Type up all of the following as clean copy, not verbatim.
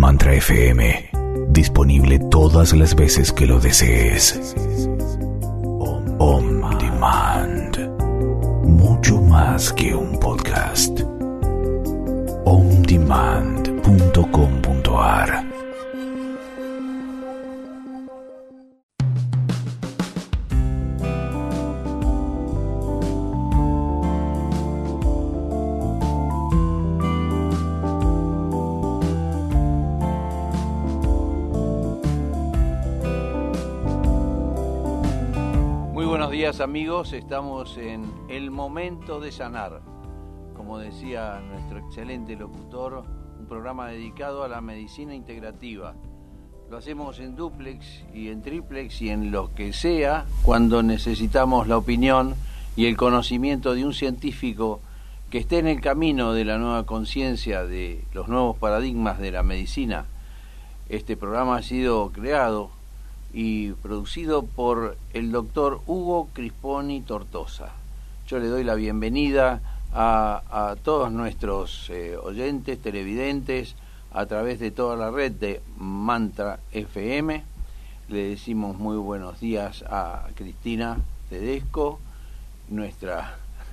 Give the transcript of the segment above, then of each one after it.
Mantra FM. Disponible todas las veces que lo desees. On Demand. Mucho más que un podcast. ondemand.com.ar. Amigos, estamos en el momento de sanar, como decía nuestro excelente locutor, un programa dedicado a la medicina integrativa. Lo hacemos en dúplex y en triplex y en lo que sea cuando necesitamos la opinión y el conocimiento de un científico que esté en el camino de la nueva conciencia, de los nuevos paradigmas de la medicina. Este programa ha sido creado y producido por el doctor Hugo Crisponi Tortosa. Yo le doy la bienvenida a todos nuestros oyentes, televidentes, a través de toda la red de Mantra FM. Le decimos muy buenos días a Cristina Tedesco, nuestra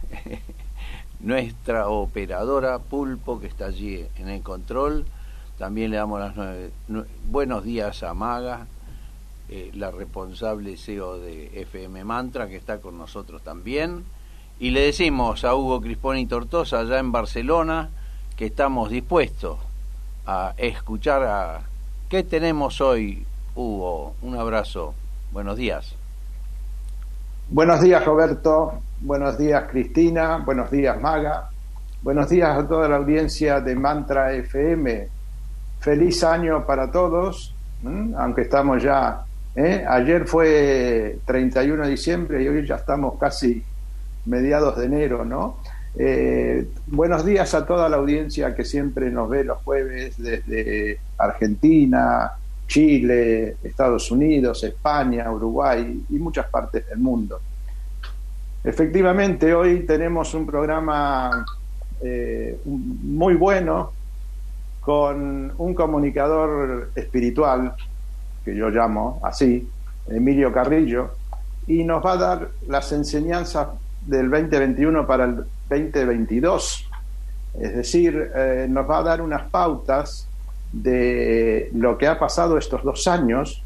operadora Pulpo, que está allí en el control. También le damos buenos días a Maga, la responsable CEO de FM Mantra, que está con nosotros también, y le decimos a Hugo Crisponi Tortosa allá en Barcelona que estamos dispuestos a escuchar qué tenemos hoy. Hugo, un abrazo, buenos días. Buenos días, Roberto, buenos días, Cristina, buenos días, Maga, buenos días a toda la audiencia de Mantra FM. Feliz año para todos, aunque estamos ya ayer fue 31 de diciembre y hoy ya estamos casi mediados de enero, ¿no? Buenos días a toda la audiencia que siempre nos ve los jueves desde Argentina, Chile, Estados Unidos, España, Uruguay y muchas partes del mundo. Efectivamente, hoy tenemos un programa muy bueno con un comunicador espiritual, que yo llamo así, Emilio Carrillo, y nos va a dar las enseñanzas del 2021 para el 2022. Es decir, nos va a dar unas pautas de lo que ha pasado estos 2 años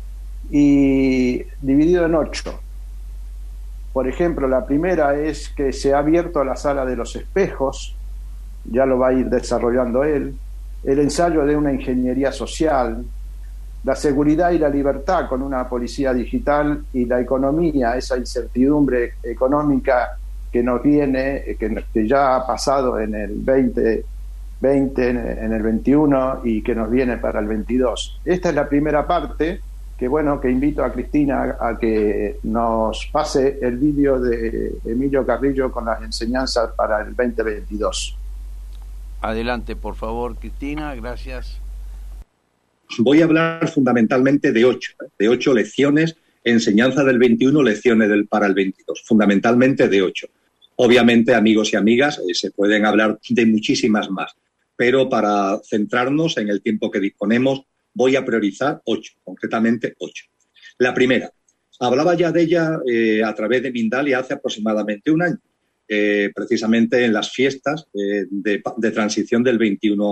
y dividido en 8. Por ejemplo, la primera es que se ha abierto la sala de los espejos, ya lo va a ir desarrollando él, el ensayo de una ingeniería social, la seguridad y la libertad con una policía digital y la economía, esa incertidumbre económica que nos viene, que ya ha pasado en el 2020, en el 21 y que nos viene para el 22. Esta es la primera parte, que invito a Cristina a que nos pase el vídeo de Emilio Carrillo con las enseñanzas para el 2022. Adelante, por favor, Cristina, gracias. Voy a hablar fundamentalmente de 8 lecciones, enseñanza del 21, lecciones para el 22, fundamentalmente de 8. Obviamente, amigos y amigas, se pueden hablar de muchísimas más, pero para centrarnos en el tiempo que disponemos, voy a priorizar 8, concretamente 8. La primera, hablaba ya de ella a través de Mindalia hace aproximadamente un año, precisamente en las fiestas de transición del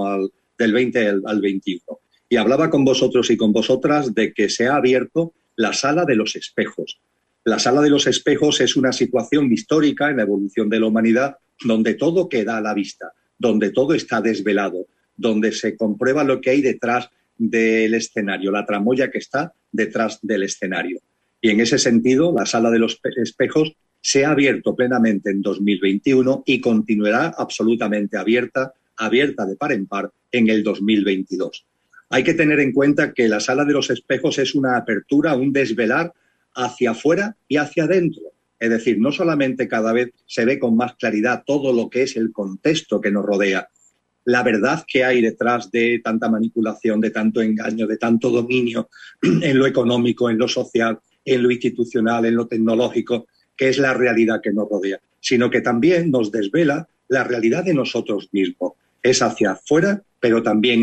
20 al 21. Y hablaba con vosotros y con vosotras de que se ha abierto la sala de los espejos. La sala de los espejos es una situación histórica en la evolución de la humanidad donde todo queda a la vista, donde todo está desvelado, donde se comprueba lo que hay detrás del escenario, la tramoya que está detrás del escenario. Y en ese sentido, la sala de los espejos se ha abierto plenamente en 2021 y continuará absolutamente abierta de par en par en el 2022. Hay que tener en cuenta que la sala de los espejos es una apertura, un desvelar hacia afuera y hacia adentro. Es decir, no solamente cada vez se ve con más claridad todo lo que es el contexto que nos rodea, la verdad que hay detrás de tanta manipulación, de tanto engaño, de tanto dominio en lo económico, en lo social, en lo institucional, en lo tecnológico, que es la realidad que nos rodea, sino que también nos desvela la realidad de nosotros mismos. Es hacia afuera, pero también es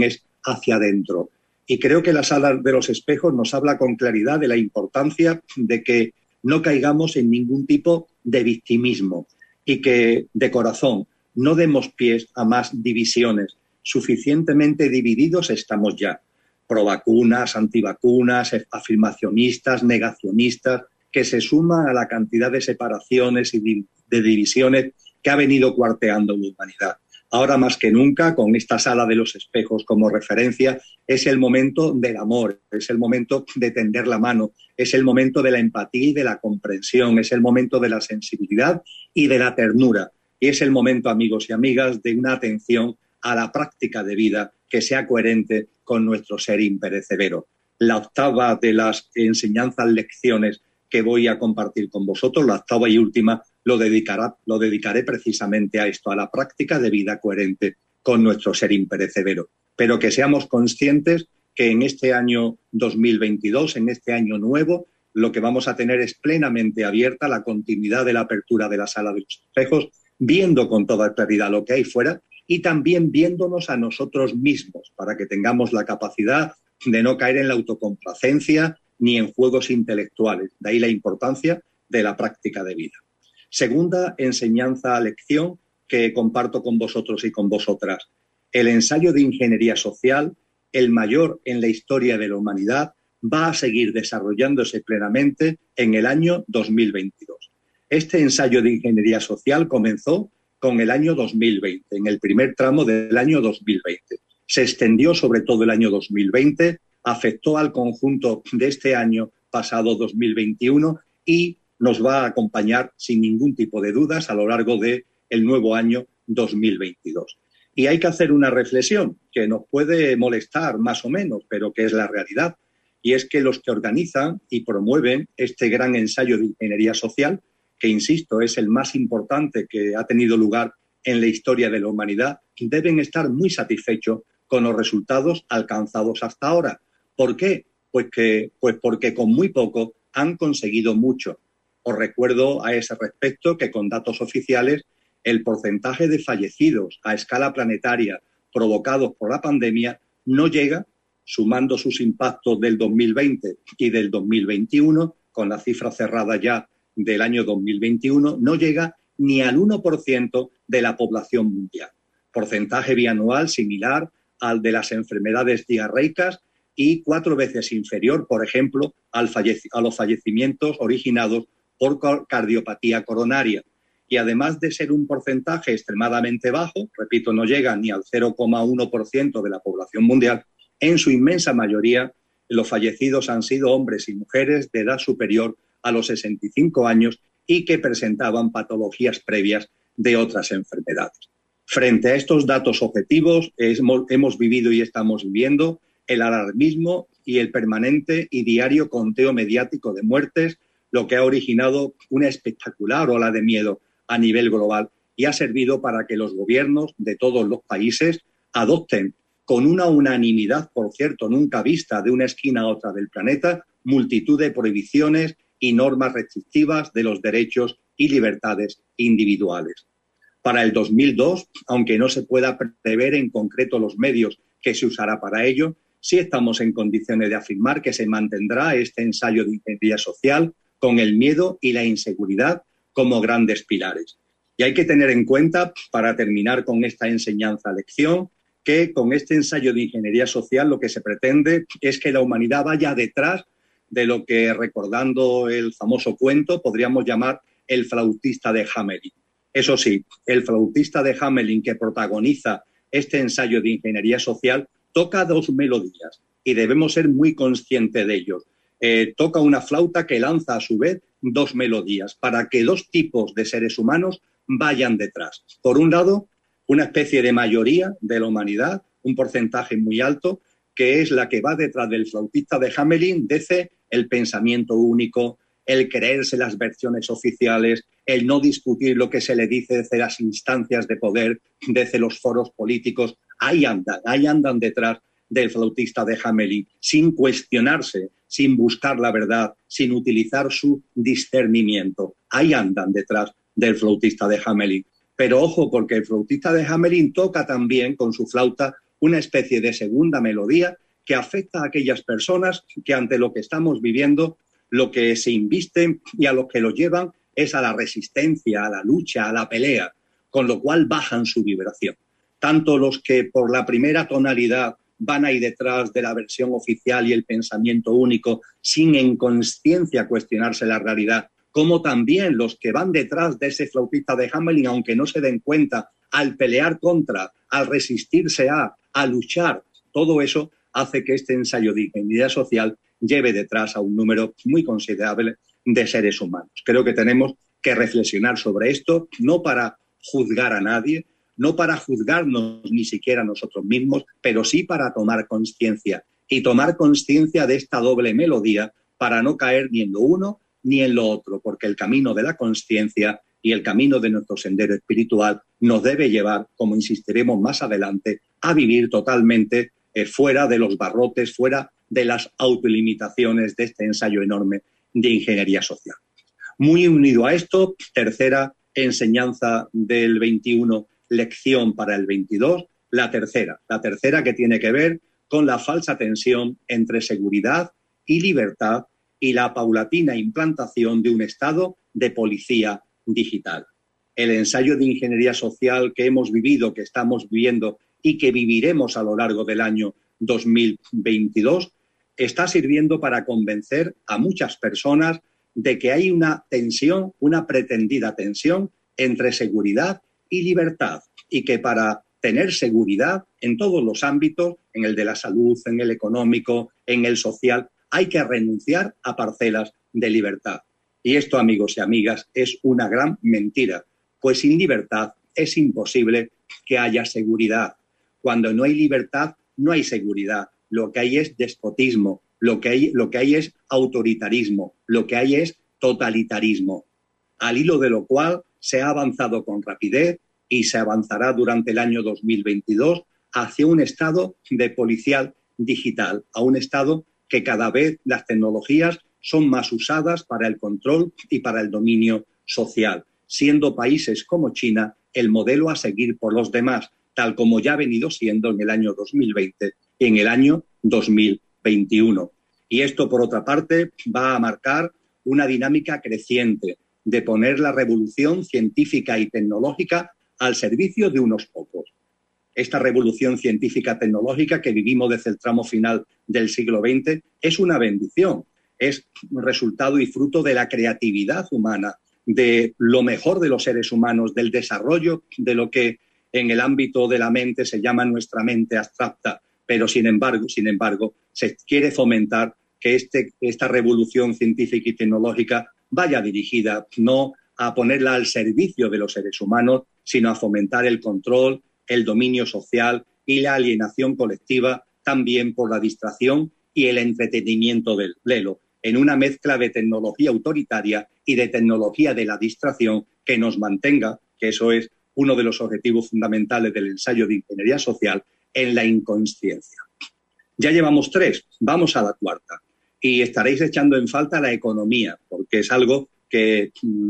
hacia adentro. Y creo que la sala de los espejos nos habla con claridad de la importancia de que no caigamos en ningún tipo de victimismo y que, de corazón, no demos pies a más divisiones. Suficientemente divididos estamos ya. Provacunas, antivacunas, afirmacionistas, negacionistas, que se suman a la cantidad de separaciones y de divisiones que ha venido cuarteando la humanidad. Ahora más que nunca, con esta sala de los espejos como referencia, es el momento del amor, es el momento de tender la mano, es el momento de la empatía y de la comprensión, es el momento de la sensibilidad y de la ternura. Y es el momento, amigos y amigas, de una atención a la práctica de vida que sea coherente con nuestro ser imperecedero. La octava de las enseñanzas, lecciones que voy a compartir con vosotros, la octava y última, lo dedicaré precisamente a esto, a la práctica de vida coherente con nuestro ser imperecedero. Pero que seamos conscientes que en este año 2022, en este año nuevo, lo que vamos a tener es plenamente abierta la continuidad de la apertura de la sala de los espejos, viendo con toda claridad lo que hay fuera y también viéndonos a nosotros mismos, para que tengamos la capacidad de no caer en la autocomplacencia ni en juegos intelectuales. De ahí la importancia de la práctica de vida. Segunda enseñanza, lección que comparto con vosotros y con vosotras. El ensayo de ingeniería social, el mayor en la historia de la humanidad, va a seguir desarrollándose plenamente en el año 2022. Este ensayo de ingeniería social comenzó con el año 2020, en el primer tramo del año 2020. Se extendió sobre todo el año 2020, afectó al conjunto de este año pasado 2021 y nos va a acompañar sin ningún tipo de dudas a lo largo del nuevo año 2022. Y hay que hacer una reflexión que nos puede molestar más o menos, pero que es la realidad. Y es que los que organizan y promueven este gran ensayo de ingeniería social, que insisto, es el más importante que ha tenido lugar en la historia de la humanidad, deben estar muy satisfechos con los resultados alcanzados hasta ahora. ¿Por qué? Pues porque con muy poco han conseguido mucho. Os recuerdo a ese respecto que con datos oficiales el porcentaje de fallecidos a escala planetaria provocados por la pandemia no llega, sumando sus impactos del 2020 y del 2021, con la cifra cerrada ya del año 2021, no llega ni al 1% de la población mundial. Porcentaje bianual similar al de las enfermedades diarreicas y 4 veces inferior, por ejemplo, a los fallecimientos originados por cardiopatía coronaria. Y además de ser un porcentaje extremadamente bajo, repito, no llega ni al 0,1% de la población mundial, en su inmensa mayoría los fallecidos han sido hombres y mujeres de edad superior a los 65 años y que presentaban patologías previas de otras enfermedades. Frente a estos datos objetivos, hemos vivido y estamos viviendo el alarmismo y el permanente y diario conteo mediático de muertes, lo que ha originado una espectacular ola de miedo a nivel global y ha servido para que los gobiernos de todos los países adopten con una unanimidad, por cierto, nunca vista de una esquina a otra del planeta, multitud de prohibiciones y normas restrictivas de los derechos y libertades individuales. Para el 2002, aunque no se pueda prever en concreto los medios que se usará para ello, sí estamos en condiciones de afirmar que se mantendrá este ensayo de ingeniería social con el miedo y la inseguridad como grandes pilares. Y hay que tener en cuenta, para terminar con esta enseñanza-lección, que con este ensayo de ingeniería social lo que se pretende es que la humanidad vaya detrás de lo que, recordando el famoso cuento, podríamos llamar el flautista de Hamelin. Eso sí, el flautista de Hamelin que protagoniza este ensayo de ingeniería social toca 2 melodías y debemos ser muy conscientes de ello. Toca una flauta que lanza a su vez 2 melodías para que 2 tipos de seres humanos vayan detrás. Por un lado, una especie de mayoría de la humanidad, un porcentaje muy alto, que es la que va detrás del flautista de Hamelin, desde el pensamiento único, el creerse las versiones oficiales, el no discutir lo que se le dice desde las instancias de poder, desde los foros políticos. Ahí andan detrás del flautista de Hamelin, sin cuestionarse, sin buscar la verdad, sin utilizar su discernimiento. Ahí andan detrás del flautista de Hamelin. Pero ojo, porque el flautista de Hamelin toca también con su flauta una especie de segunda melodía que afecta a aquellas personas que ante lo que estamos viviendo, lo que se invisten y a lo que lo llevan es a la resistencia, a la lucha, a la pelea, con lo cual bajan su vibración. Tanto los que por la primera tonalidad van ahí detrás de la versión oficial y el pensamiento único, sin en conciencia cuestionarse la realidad, como también los que van detrás de ese flautista de Hamelin, aunque no se den cuenta, al pelear contra, al resistirse a luchar, todo eso hace que este ensayo de ingeniería social lleve detrás a un número muy considerable de seres humanos. Creo que tenemos que reflexionar sobre esto, no para juzgar a nadie, no para juzgarnos ni siquiera a nosotros mismos, pero sí para tomar conciencia. Y tomar conciencia de esta doble melodía para no caer ni en lo uno ni en lo otro, porque el camino de la conciencia y el camino de nuestro sendero espiritual nos debe llevar, como insistiremos más adelante, a vivir totalmente fuera de los barrotes, fuera de las autolimitaciones de este ensayo enorme de ingeniería social. Muy unido a esto, tercera enseñanza del 21, lección para el 22, la tercera que tiene que ver con la falsa tensión entre seguridad y libertad y la paulatina implantación de un estado de policía digital. El ensayo de ingeniería social que hemos vivido, que estamos viviendo y que viviremos a lo largo del año 2022 está sirviendo para convencer a muchas personas de que hay una tensión, una pretendida tensión entre seguridad y libertad, y que para tener seguridad en todos los ámbitos, en el de la salud, en el económico, en el social, hay que renunciar a parcelas de libertad. Y esto, amigos y amigas, es una gran mentira, pues sin libertad es imposible que haya seguridad. Cuando no hay libertad, no hay seguridad. Lo que hay es despotismo, lo que hay es autoritarismo, lo que hay es totalitarismo. Al hilo de lo cual se ha avanzado con rapidez y se avanzará durante el año 2022 hacia un estado de policial digital, a un estado que cada vez las tecnologías son más usadas para el control y para el dominio social, siendo países como China el modelo a seguir por los demás, tal como ya ha venido siendo en el año 2020 y en el año 2021. Y esto, por otra parte, va a marcar una dinámica creciente de poner la revolución científica y tecnológica al servicio de unos pocos. Esta revolución científica tecnológica que vivimos desde el tramo final del siglo XX es una bendición, es resultado y fruto de la creatividad humana, de lo mejor de los seres humanos, del desarrollo de lo que en el ámbito de la mente se llama nuestra mente abstracta, pero sin embargo, se quiere fomentar que esta revolución científica y tecnológica vaya dirigida no a ponerla al servicio de los seres humanos, sino a fomentar el control, el dominio social y la alienación colectiva, también por la distracción y el entretenimiento del lelo, en una mezcla de tecnología autoritaria y de tecnología de la distracción que nos mantenga, que eso es uno de los objetivos fundamentales del ensayo de ingeniería social, en la inconsciencia. Ya llevamos 3, vamos a la 4. Y estaréis echando en falta la economía, porque es algo que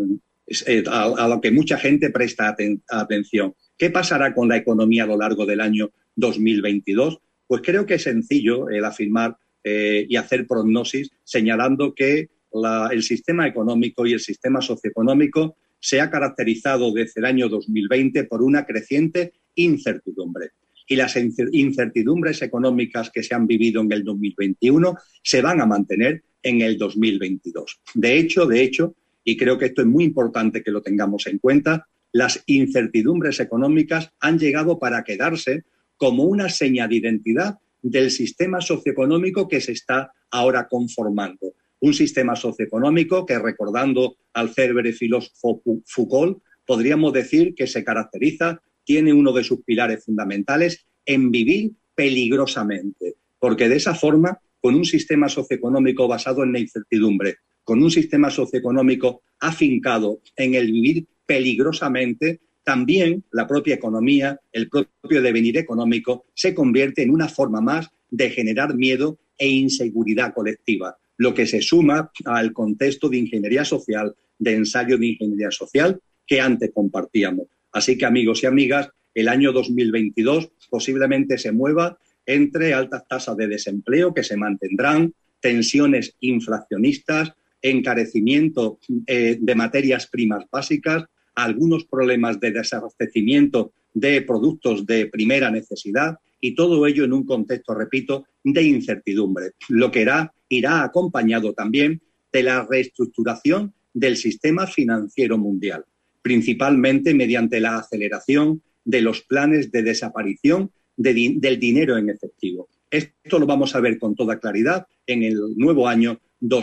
a lo que mucha gente presta atención. ¿Qué pasará con la economía a lo largo del año 2022? Pues creo que es sencillo el afirmar y hacer prognosis señalando que el sistema económico y el sistema socioeconómico se ha caracterizado desde el año 2020 por una creciente incertidumbre. Y las incertidumbres económicas que se han vivido en el 2021 se van a mantener en el 2022. De hecho, y creo que esto es muy importante que lo tengamos en cuenta, las incertidumbres económicas han llegado para quedarse como una seña de identidad del sistema socioeconómico que se está ahora conformando. Un sistema socioeconómico que, recordando al célebre filósofo Foucault, podríamos decir que se caracteriza, tiene uno de sus pilares fundamentales en vivir peligrosamente, porque de esa forma, con un sistema socioeconómico basado en la incertidumbre, con un sistema socioeconómico afincado en el vivir peligrosamente, también la propia economía, el propio devenir económico, se convierte en una forma más de generar miedo e inseguridad colectiva, lo que se suma al contexto de ingeniería social, de ensayo de ingeniería social que antes compartíamos. Así que, amigos y amigas, el año 2022 posiblemente se mueva entre altas tasas de desempleo que se mantendrán, tensiones inflacionistas, encarecimiento de materias primas básicas, algunos problemas de desabastecimiento de productos de primera necesidad y todo ello en un contexto, repito, de incertidumbre, lo que irá acompañado también de la reestructuración del sistema financiero mundial, principalmente mediante la aceleración de los planes de desaparición del dinero en efectivo. Esto lo vamos a ver con toda claridad en el nuevo año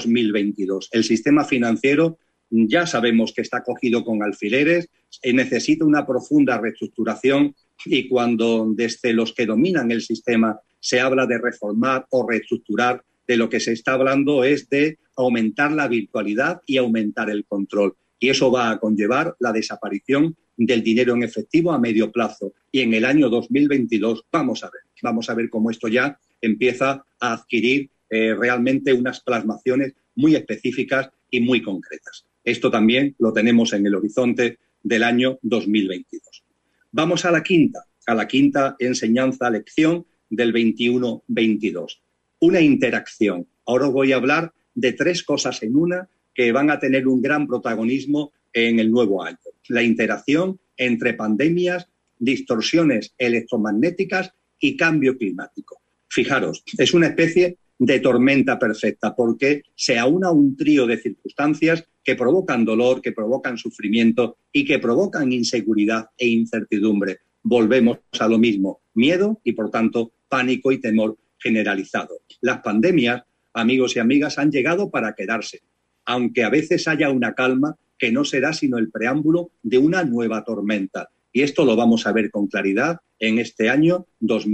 2022. El sistema financiero ya sabemos que está cogido con alfileres, necesita una profunda reestructuración y cuando desde los que dominan el sistema se habla de reformar o reestructurar, de lo que se está hablando es de aumentar la virtualidad y aumentar el control. Y eso va a conllevar la desaparición del dinero en efectivo a medio plazo. Y en el año 2022 vamos a ver cómo esto ya empieza a adquirir realmente unas plasmaciones muy específicas y muy concretas. Esto también lo tenemos en el horizonte del año 2022. Vamos a la quinta enseñanza, lección del 21-22. Una interacción. Ahora os voy a hablar de 3 cosas en una que van a tener un gran protagonismo en el nuevo año. La interacción entre pandemias, distorsiones electromagnéticas y cambio climático. Fijaros, es una especie de tormenta perfecta porque se aúna un trío de circunstancias que provocan dolor, que provocan sufrimiento y que provocan inseguridad e incertidumbre. Volvemos a lo mismo, miedo y, por tanto, pánico y temor generalizado. Las pandemias, amigos y amigas, han llegado para quedarse, aunque a veces haya una calma que no será sino el preámbulo de una nueva tormenta. Y esto lo vamos a ver con claridad en este año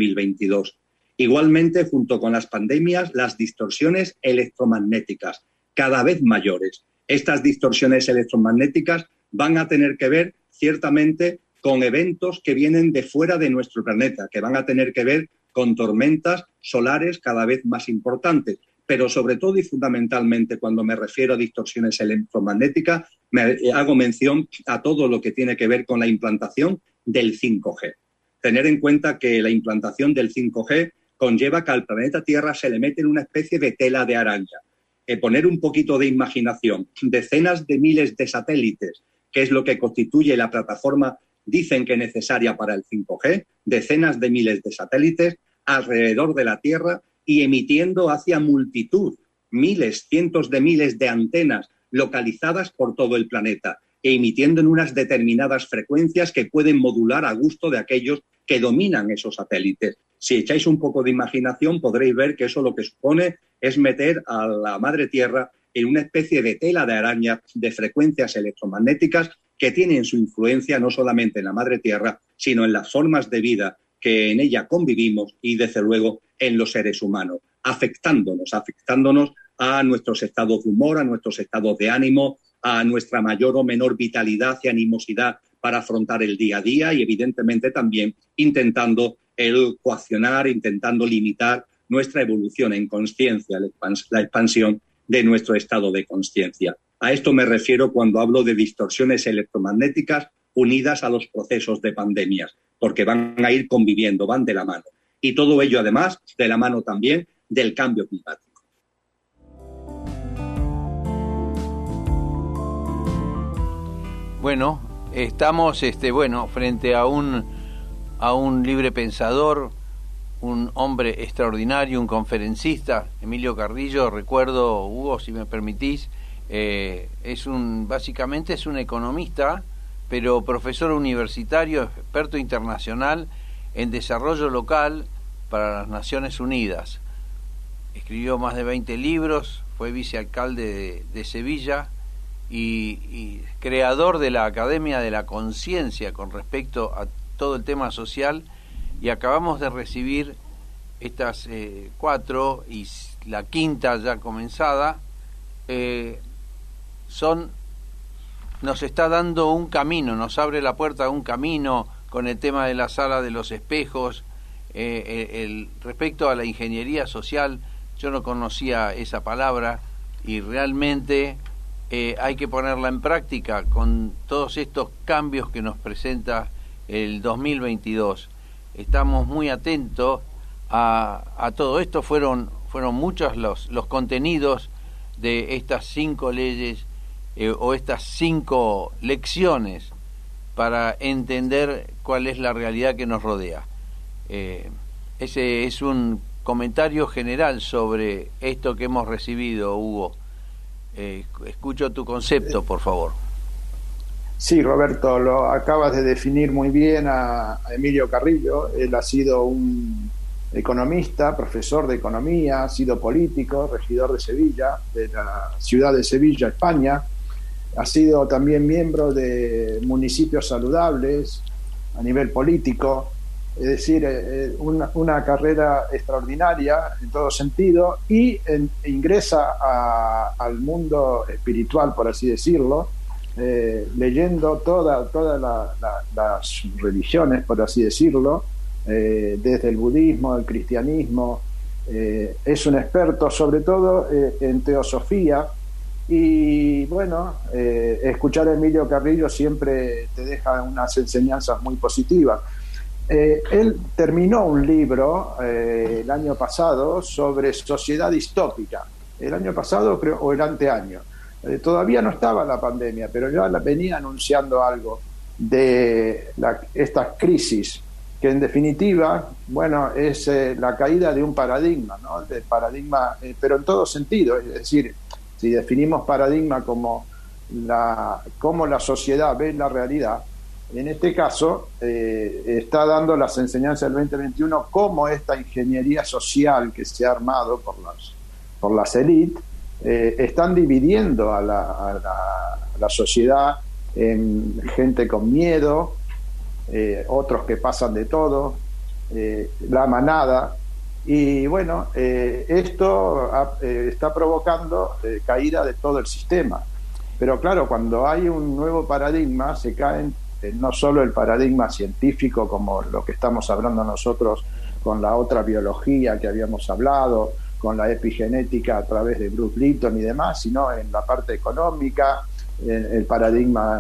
2022. Igualmente, junto con las pandemias, las distorsiones electromagnéticas, cada vez mayores. Estas distorsiones electromagnéticas van a tener que ver, ciertamente, con eventos que vienen de fuera de nuestro planeta, que van a tener que ver con tormentas solares cada vez más importantes. Pero sobre todo y fundamentalmente, cuando me refiero a distorsiones electromagnéticas, me hago mención a todo lo que tiene que ver con la implantación del 5G. Tener en cuenta que la implantación del 5G conlleva que al planeta Tierra se le mete en una especie de tela de araña. Poner un poquito de imaginación, decenas de miles de satélites, que es lo que constituye la plataforma, dicen que necesaria para el 5G, decenas de miles de satélites alrededor de la Tierra y emitiendo hacia multitud, miles, cientos de miles de antenas localizadas por todo el planeta e emitiendo en unas determinadas frecuencias que pueden modular a gusto de aquellos que dominan esos satélites. Si echáis un poco de imaginación podréis ver que eso lo que supone es meter a la madre Tierra en una especie de tela de araña de frecuencias electromagnéticas que tienen su influencia no solamente en la madre Tierra, sino en las formas de vida que en ella convivimos y, desde luego, en los seres humanos, afectándonos a nuestros estados de humor, a nuestros estados de ánimo, a nuestra mayor o menor vitalidad y animosidad para afrontar el día a día y, evidentemente, también intentando coaccionar, intentando limitar nuestra evolución en consciencia, la expansión de nuestro estado de consciencia. A esto me refiero cuando hablo de distorsiones electromagnéticas unidas a los procesos de pandemias, porque van a ir conviviendo, van de la mano. Y todo ello, además, de la mano también del cambio climático. Bueno, estamos frente a un libre pensador, un hombre extraordinario, un conferencista, Emilio Carrillo. Recuerdo, Hugo, si me permitís, básicamente es un economista, pero profesor universitario, experto internacional en desarrollo local para las Naciones Unidas. Escribió más de 20 libros, fue vicealcalde de Sevilla y creador de la Academia de la Conciencia con respecto a todo el tema social, y acabamos de recibir estas 4 y la quinta ya comenzada. Nos está dando un camino, nos abre la puerta a un camino con el tema de la sala de los espejos. Respecto a la ingeniería social, yo no conocía esa palabra y realmente hay que ponerla en práctica con todos estos cambios que nos presenta el 2022. Estamos muy atentos a todo esto. Fueron muchos los contenidos de estas 5 leyes o estas 5 lecciones para entender cuál es la realidad que nos rodea. Ese es un comentario general sobre esto que hemos recibido, Hugo. Escucho tu concepto, por favor. Sí, Roberto, lo acabas de definir muy bien a Emilio Carrillo. Él ha sido un economista, profesor de economía, ha sido político, regidor de Sevilla, de la ciudad de Sevilla, España. Ha sido también miembro de municipios saludables a nivel político. Es decir, una carrera extraordinaria en todo sentido, y ingresa al mundo espiritual, por así decirlo, leyendo todas las religiones, por así decirlo, desde el budismo, el cristianismo. Es un experto sobre todo en teosofía, y bueno, escuchar a Emilio Carrillo siempre te deja unas enseñanzas muy positivas. Él terminó un libro el año pasado sobre sociedad distópica, el año pasado creo, o el anteaño. Todavía no estaba la pandemia, pero ya venía anunciando algo de esta crisis, que en definitiva, bueno, es la caída de un paradigma, ¿no? De paradigma, pero en todo sentido. Es decir, si definimos paradigma como cómo la sociedad ve la realidad, en este caso está dando las enseñanzas del 2021, cómo esta ingeniería social que se ha armado por las élites están dividiendo a la sociedad en gente con miedo, otros que pasan de todo, la manada, y bueno, esto está provocando caída de todo el sistema. Pero claro, cuando hay un nuevo paradigma, se caen no solo el paradigma científico, como lo que estamos hablando nosotros con la otra biología que habíamos hablado, con la epigenética a través de Bruce Lipton y demás, sino en la parte económica, en el paradigma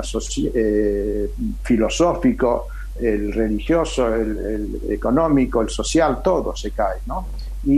filosófico, el religioso, el económico, el social, todo se cae, ¿no?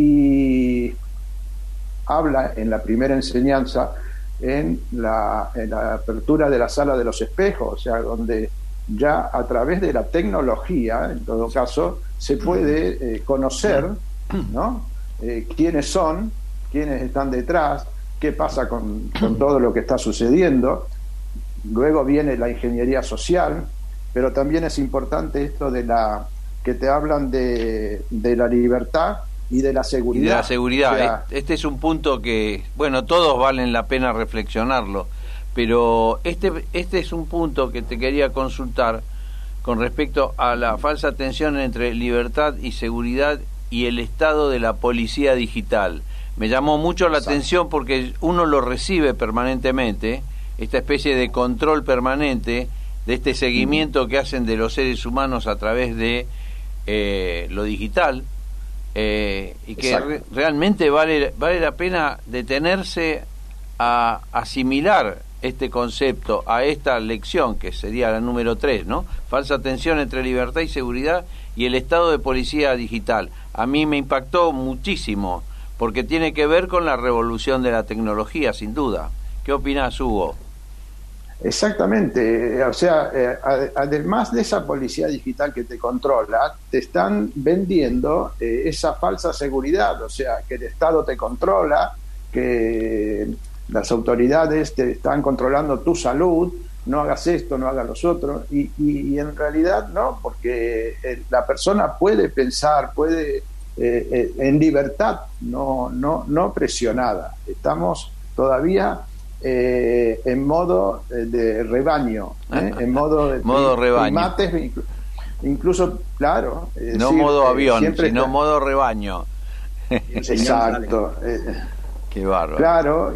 Y habla en la primera enseñanza, en la apertura de la sala de los espejos, o sea, donde ya a través de la tecnología, en todo caso, se puede conocer, ¿no? Quiénes son, quiénes están detrás, qué pasa con todo lo que está sucediendo. Luego viene la ingeniería social, pero también es importante esto de que te hablan de la libertad y de la seguridad. Y de la seguridad. O sea, este es un punto que, bueno, todos valen la pena reflexionarlo, pero este es un punto que te quería consultar con respecto a la falsa tensión entre libertad y seguridad y el estado de la policía digital. Me llamó mucho la atención porque uno lo recibe permanentemente, esta especie de control permanente, de este seguimiento que hacen de los seres humanos a través de lo digital, y que realmente vale la pena detenerse a asimilar este concepto, a esta lección que sería la número 3, ¿no? Falsa tensión entre libertad y seguridad y el estado de policía digital. A mí me impactó muchísimo porque tiene que ver con la revolución de la tecnología, sin duda. ¿Qué opinás, Hugo? Exactamente, o sea, además de esa policía digital que te controla, te están vendiendo esa falsa seguridad, o sea, que el Estado te controla, que las autoridades te están controlando tu salud, no hagas esto, no hagas los otros, y en realidad no, porque la persona puede pensar, puede en libertad, no presionada. Estamos todavía en modo de rebaño, en modo de modo rebaño. Primates, incluso, claro. No decir, modo avión, sino modo rebaño. Exacto. Qué bárbaro. Claro,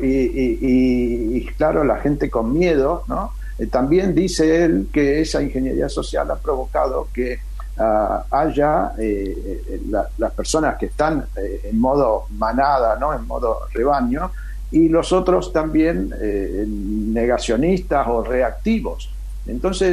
y claro, la gente con miedo, ¿no? También dice él que esa ingeniería social ha provocado que haya las personas que están en modo manada, ¿no? En modo rebaño, y los otros también negacionistas o reactivos. Entonces,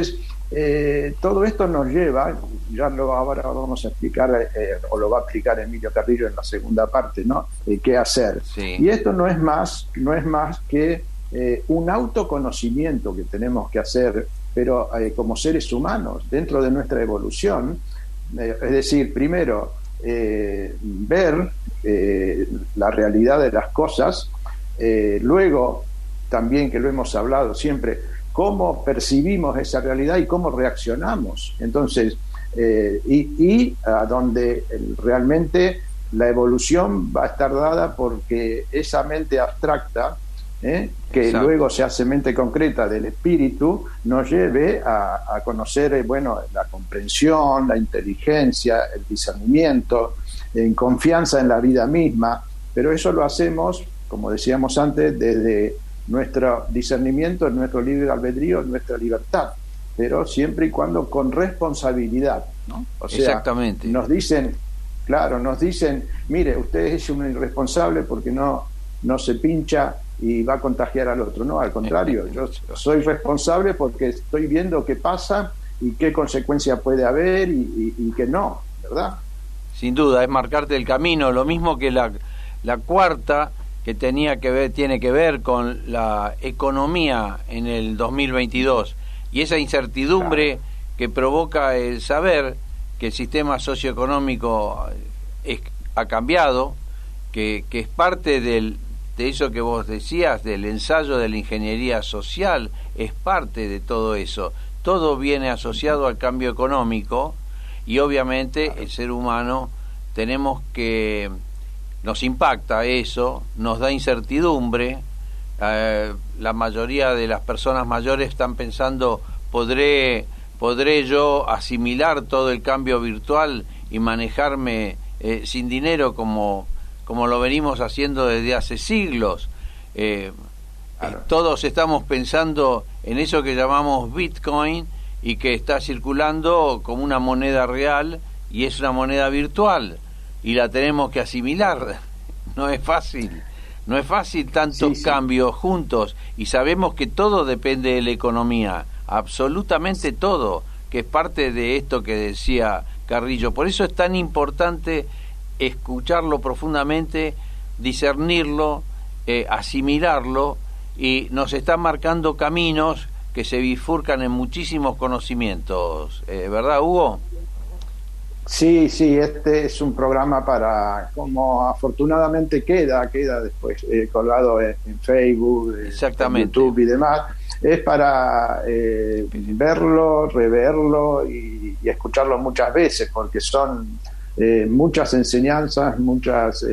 todo esto nos lleva, ahora vamos a explicar, o lo va a explicar Emilio Carrillo en la segunda parte, ¿no? ¿Qué hacer? Sí. Y esto no es más que un autoconocimiento que tenemos que hacer, pero como seres humanos, dentro de nuestra evolución, es decir, primero, ver la realidad de las cosas, luego, también, que lo hemos hablado siempre, cómo percibimos esa realidad y cómo reaccionamos. Entonces, y a donde realmente la evolución va a estar dada porque esa mente abstracta, que Exacto. luego se hace mente concreta del espíritu, nos lleve a conocer, la comprensión, la inteligencia, el discernimiento, en confianza en la vida misma, pero eso lo hacemos, como decíamos antes, desde nuestro discernimiento, nuestro libre albedrío, nuestra libertad, pero siempre y cuando con responsabilidad, ¿no? O sea, exactamente. nos dicen, mire, usted es un irresponsable porque no se pincha y va a contagiar al otro. No, al contrario, yo soy responsable porque estoy viendo qué pasa y qué consecuencia puede haber y que no, ¿verdad? Sin duda, es marcarte el camino, lo mismo que la cuarta, que tiene que ver con la economía en el 2022 y esa incertidumbre que provoca el saber que el sistema socioeconómico ha cambiado, que es parte de eso que vos decías, del ensayo de la ingeniería social, es parte de todo eso. Todo viene asociado al cambio económico y obviamente el ser humano nos impacta eso, nos da incertidumbre. La mayoría de las personas mayores están pensando, ¿podré yo asimilar todo el cambio virtual y manejarme sin dinero como lo venimos haciendo desde hace siglos? Todos estamos pensando en eso que llamamos Bitcoin y que está circulando como una moneda real y es una moneda virtual y la tenemos que asimilar. No es fácil tantos cambios juntos, y sabemos que todo depende de la economía, absolutamente todo, que es parte de esto que decía Carrillo. Por eso es tan importante escucharlo profundamente, discernirlo, asimilarlo, y nos está marcando caminos que se bifurcan en muchísimos conocimientos, ¿verdad, Hugo? Sí, este es un programa como afortunadamente queda después colgado en Facebook, en YouTube y demás, es para verlo, reverlo y escucharlo muchas veces, porque son muchas enseñanzas, muchas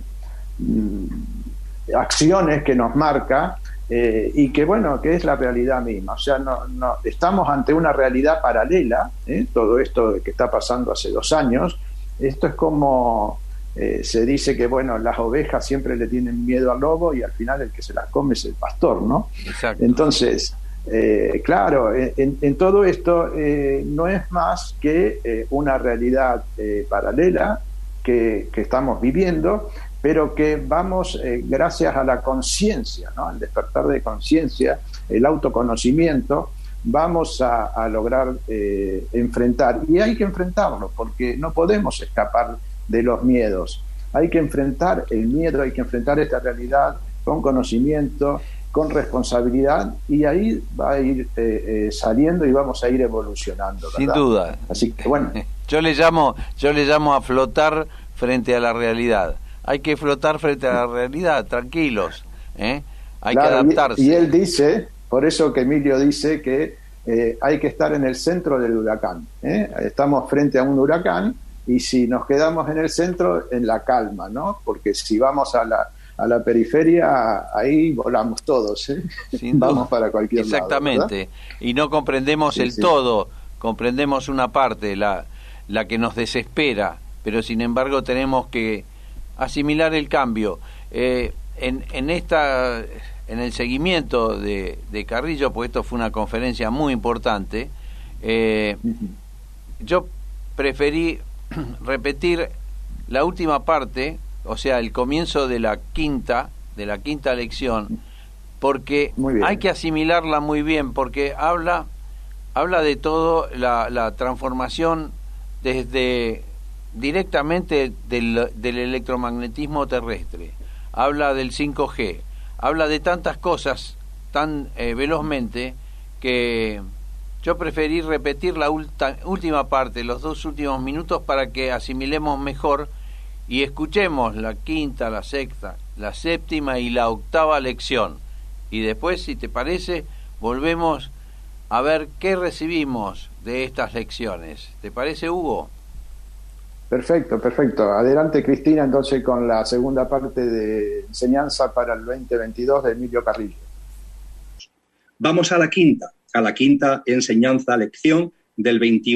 acciones que nos marca, y que que es la realidad misma. O sea, no estamos ante una realidad paralela, todo esto que está pasando hace 2 años. Esto es como se dice que las ovejas siempre le tienen miedo al lobo y al final el que se las come es el pastor, ¿no? Exacto. Entonces, claro, en todo esto no es más que una realidad paralela que estamos viviendo, pero que vamos, gracias a la conciencia, ¿no? Al despertar de conciencia, el autoconocimiento, vamos a lograr enfrentar. Y hay que enfrentarlo, porque no podemos escapar de los miedos. Hay que enfrentar el miedo, hay que enfrentar esta realidad con conocimiento, con responsabilidad, y ahí va a ir saliendo y vamos a ir evolucionando, ¿verdad? Sin duda. Así que Yo le llamo a flotar frente a la realidad. Hay que flotar frente a la realidad, tranquilos, hay que adaptarse. Y él dice, por eso que Emilio dice que hay que estar en el centro del huracán. Estamos frente a un huracán y si nos quedamos en el centro, en la calma, ¿no? Porque si vamos a la periferia, ahí volamos todos, vamos para cualquier lado. Exactamente, y no comprendemos todo, comprendemos una parte, la que nos desespera, pero sin embargo tenemos que asimilar el cambio. En el seguimiento de Carrillo, pues esto fue una conferencia muy importante, yo preferí repetir la última parte, o sea, el comienzo de la quinta lección, porque hay que asimilarla muy bien, porque habla habla de todo la transformación desde directamente del electromagnetismo terrestre, habla del 5G, habla de tantas cosas tan velozmente que yo preferí repetir la última parte, los 2 últimos minutos, para que asimilemos mejor y escuchemos la quinta, la sexta, la séptima y la octava lección. Y después, si te parece, volvemos a ver qué recibimos de estas lecciones. ¿Te parece, Hugo? Perfecto, perfecto. Adelante, Cristina, entonces con la segunda parte de enseñanza para el 2022 de Emilio Carrillo. Vamos a la quinta enseñanza, lección del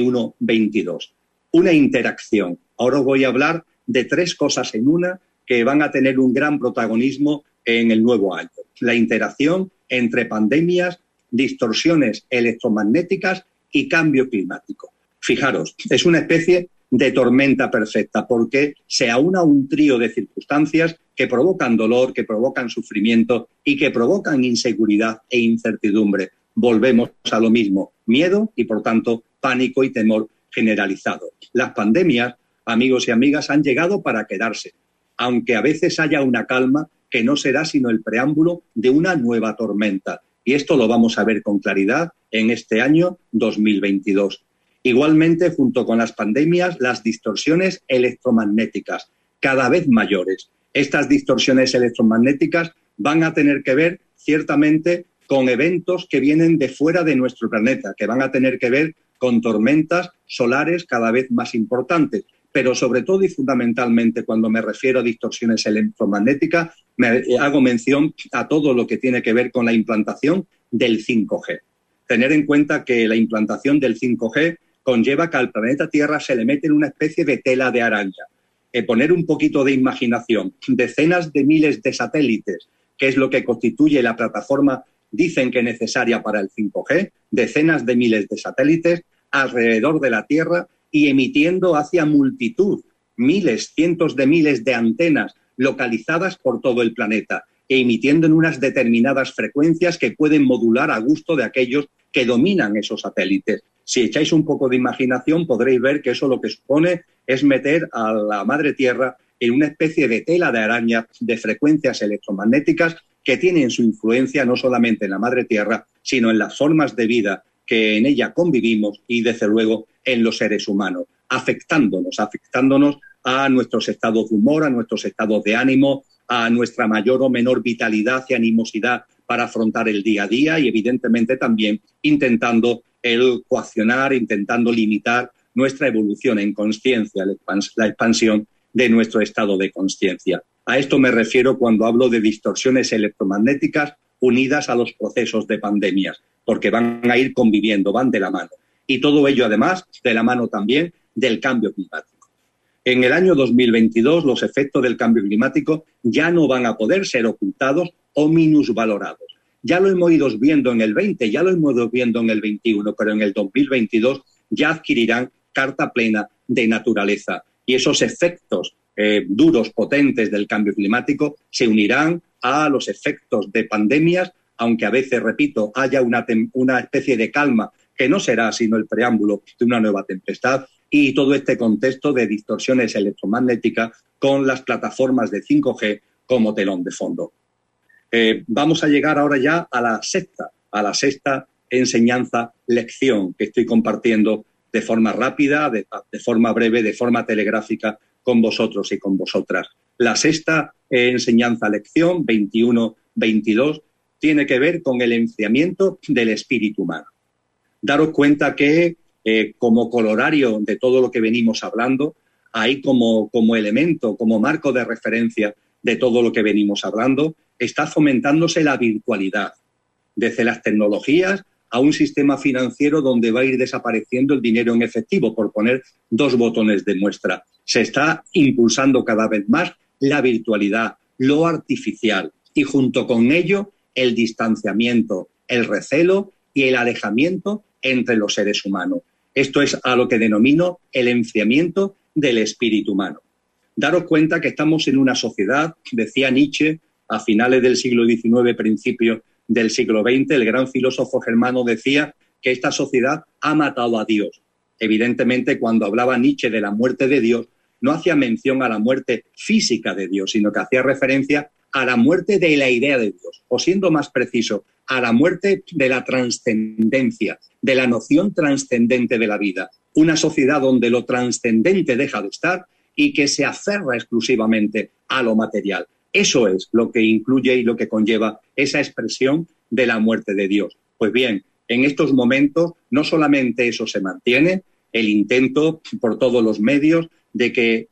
21-22. Una interacción. Ahora os voy a hablar de 3 cosas en una que van a tener un gran protagonismo en el nuevo año. La interacción entre pandemias, distorsiones electromagnéticas y cambio climático. Fijaros, es una especie de tormenta perfecta porque se aúna un trío de circunstancias que provocan dolor, que provocan sufrimiento y que provocan inseguridad e incertidumbre. Volvemos a lo mismo, miedo y, por tanto, pánico y temor generalizado. Las pandemias, amigos y amigas, han llegado para quedarse, aunque a veces haya una calma que no será sino el preámbulo de una nueva tormenta. Y esto lo vamos a ver con claridad en este año 2022. Igualmente, junto con las pandemias, las distorsiones electromagnéticas, cada vez mayores. Estas distorsiones electromagnéticas van a tener que ver, ciertamente, con eventos que vienen de fuera de nuestro planeta, que van a tener que ver con tormentas solares cada vez más importantes. Pero sobre todo y fundamentalmente, cuando me refiero a distorsiones electromagnéticas, me hago mención a todo lo que tiene que ver con la implantación del 5G. Tener en cuenta que la implantación del 5G conlleva que al planeta Tierra se le mete en una especie de tela de araña. Poner un poquito de imaginación, decenas de miles de satélites, que es lo que constituye la plataforma, dicen que necesaria para el 5G, decenas de miles de satélites alrededor de la Tierra y emitiendo hacia multitud, miles, cientos de miles de antenas localizadas por todo el planeta e emitiendo en unas determinadas frecuencias que pueden modular a gusto de aquellos que dominan esos satélites. Si echáis un poco de imaginación podréis ver que eso lo que supone es meter a la madre Tierra en una especie de tela de araña de frecuencias electromagnéticas que tienen su influencia no solamente en la madre Tierra, sino en las formas de vida que en ella convivimos y, desde luego, en los seres humanos, afectándonos a nuestros estados de humor, a nuestros estados de ánimo, a nuestra mayor o menor vitalidad y animosidad para afrontar el día a día y, evidentemente, también intentando coaccionar, intentando limitar nuestra evolución en consciencia, la expansión de nuestro estado de consciencia. A esto me refiero cuando hablo de distorsiones electromagnéticas unidas a los procesos de pandemias, porque van a ir conviviendo, van de la mano. Y todo ello, además, de la mano también del cambio climático. En el año 2022, los efectos del cambio climático ya no van a poder ser ocultados o minusvalorados. Ya lo hemos ido viendo en el 20, ya lo hemos ido viendo en el 21, pero en el 2022 ya adquirirán carta plena de naturaleza. Y esos efectos duros, potentes del cambio climático se unirán a los efectos de pandemias, aunque a veces, repito, haya una especie de calma que no será sino el preámbulo de una nueva tempestad, y todo este contexto de distorsiones electromagnéticas con las plataformas de 5G como telón de fondo. Vamos a llegar ahora ya a la sexta enseñanza, lección que estoy compartiendo de forma rápida, de forma breve, de forma telegráfica con vosotros y con vosotras. La sexta enseñanza, lección 21-22 tiene que ver con el enfriamiento del espíritu humano. Daros cuenta que como colorario de todo lo que venimos hablando, ahí como elemento, como marco de referencia de todo lo que venimos hablando, está fomentándose la virtualidad, desde las tecnologías a un sistema financiero donde va a ir desapareciendo el dinero en efectivo, por poner 2 botones de muestra. Se está impulsando cada vez más la virtualidad, lo artificial, y junto con ello el distanciamiento, el recelo y el alejamiento entre los seres humanos. Esto es a lo que denomino el enfriamiento del espíritu humano. Daros cuenta que estamos en una sociedad, decía Nietzsche, a finales del siglo XIX, principios del siglo XX, el gran filósofo germano decía que esta sociedad ha matado a Dios. Evidentemente, cuando hablaba Nietzsche de la muerte de Dios, no hacía mención a la muerte física de Dios, sino que hacía referencia a la muerte de la idea de Dios, o siendo más preciso, a la muerte de la trascendencia, de la noción trascendente de la vida. Una sociedad donde lo trascendente deja de estar y que se aferra exclusivamente a lo material. Eso es lo que incluye y lo que conlleva esa expresión de la muerte de Dios. Pues bien, en estos momentos no solamente eso se mantiene, el intento por todos los medios de que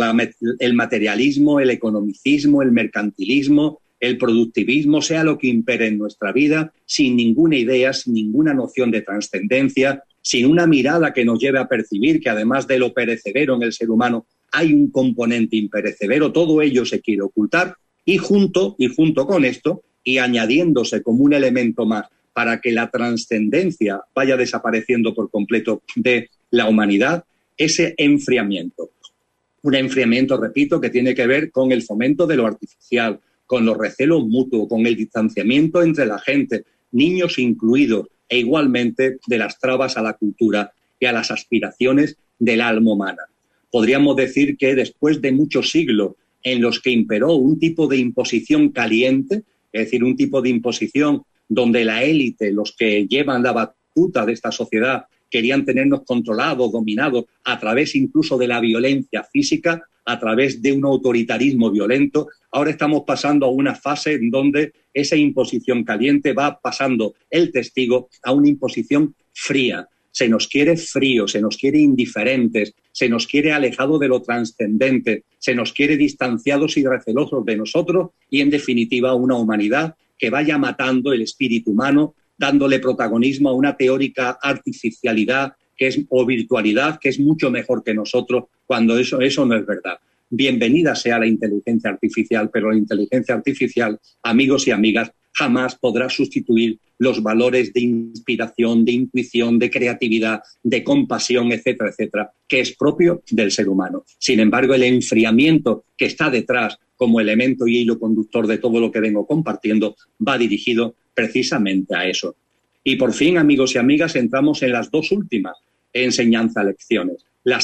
el materialismo, el economicismo, el mercantilismo, el productivismo sea lo que impere en nuestra vida, sin ninguna idea, sin ninguna noción de trascendencia, sin una mirada que nos lleve a percibir que además de lo perecedero en el ser humano hay un componente imperecedero. Todo ello se quiere ocultar y junto con esto, y añadiéndose como un elemento más para que la trascendencia vaya desapareciendo por completo de la humanidad, ese enfriamiento. Un enfriamiento, repito, que tiene que ver con el fomento de lo artificial, con los recelos mutuos, con el distanciamiento entre la gente, niños incluidos, e igualmente de las trabas a la cultura y a las aspiraciones del alma humana. Podríamos decir que después de muchos siglos en los que imperó un tipo de imposición caliente, es decir, un tipo de imposición donde la élite, los que llevan la batuta de esta sociedad, querían tenernos controlados, dominados, a través incluso de la violencia física, a través de un autoritarismo violento. Ahora estamos pasando a una fase en donde esa imposición caliente va pasando el testigo a una imposición fría. Se nos quiere frío, se nos quiere indiferentes, se nos quiere alejado de lo trascendente, se nos quiere distanciados y recelosos de nosotros y, en definitiva, una humanidad que vaya matando el espíritu humano, dándole protagonismo a una teórica artificialidad o virtualidad que es mucho mejor que nosotros, cuando eso no es verdad. Bienvenida sea la inteligencia artificial, pero la inteligencia artificial, amigos y amigas, jamás podrá sustituir los valores de inspiración, de intuición, de creatividad, de compasión, etcétera, etcétera, que es propio del ser humano. Sin embargo, el enfriamiento que está detrás como elemento y hilo conductor de todo lo que vengo compartiendo va dirigido precisamente a eso. Y por fin, amigos y amigas, entramos en las dos últimas enseñanza-lecciones. La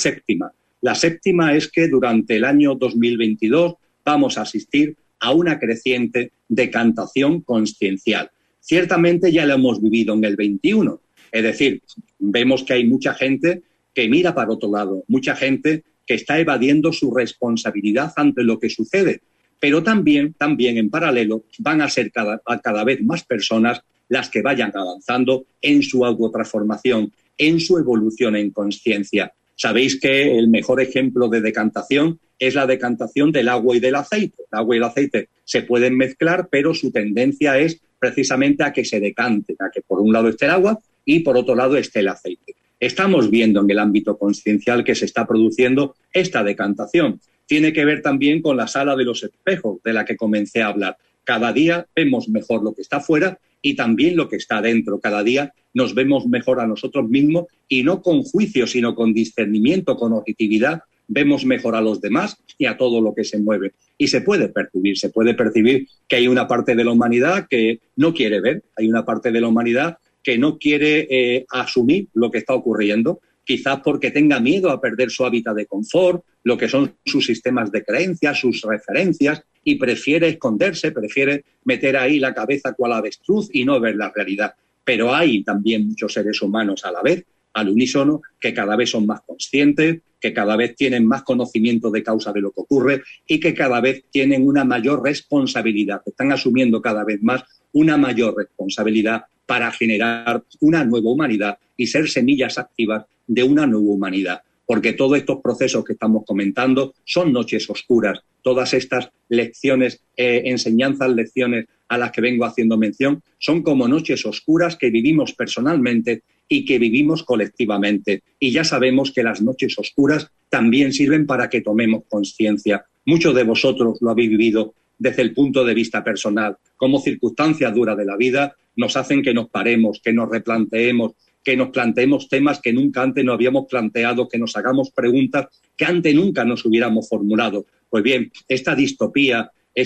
séptima es que durante el año 2022 vamos a asistir a una creciente decantación consciencial. Ciertamente ya lo hemos vivido en el 21, es decir, vemos que hay mucha gente que mira para otro lado, mucha gente que está evadiendo su responsabilidad ante lo que sucede, pero también en paralelo van a ser cada vez más personas las que vayan avanzando en su autotransformación, en su evolución en conciencia. Sabéis que el mejor ejemplo de decantación es la decantación del agua y del aceite. El agua y el aceite se pueden mezclar, pero su tendencia es precisamente a que se decanten, a que por un lado esté el agua y por otro lado esté el aceite. Estamos viendo en el ámbito consciencial que se está produciendo esta decantación. Tiene que ver también con la sala de los espejos, de la que comencé a hablar. Cada día vemos mejor lo que está fuera y también lo que está dentro. Cada día nos vemos mejor a nosotros mismos y no con juicio, sino con discernimiento, con objetividad, vemos mejor a los demás y a todo lo que se mueve. Y se puede percibir que hay una parte de la humanidad que no quiere ver, hay una parte de la humanidad que no quiere asumir lo que está ocurriendo, quizás porque tenga miedo a perder su hábitat de confort, lo que son sus sistemas de creencias, sus referencias, y prefiere esconderse, prefiere meter ahí la cabeza cual avestruz y no ver la realidad. Pero hay también muchos seres humanos a la vez, al unísono, que cada vez son más conscientes, que cada vez tienen más conocimiento de causa de lo que ocurre y que cada vez tienen una mayor responsabilidad, están asumiendo cada vez más una mayor responsabilidad para generar una nueva humanidad y ser semillas activas de una nueva humanidad. Porque todos estos procesos que estamos comentando son noches oscuras. Todas estas lecciones, lecciones a las que vengo haciendo mención, son como noches oscuras que vivimos personalmente y que vivimos colectivamente. Y ya sabemos que las noches oscuras también sirven para que tomemos conciencia. Muchos de vosotros lo habéis vivido desde el punto de vista personal, como circunstancias duras de la vida nos hacen que nos paremos, que nos replanteemos, que nos planteemos temas que nunca antes nos habíamos planteado, que nos hagamos preguntas que antes nunca nos hubiéramos formulado. Pues bien, esta distopía, estas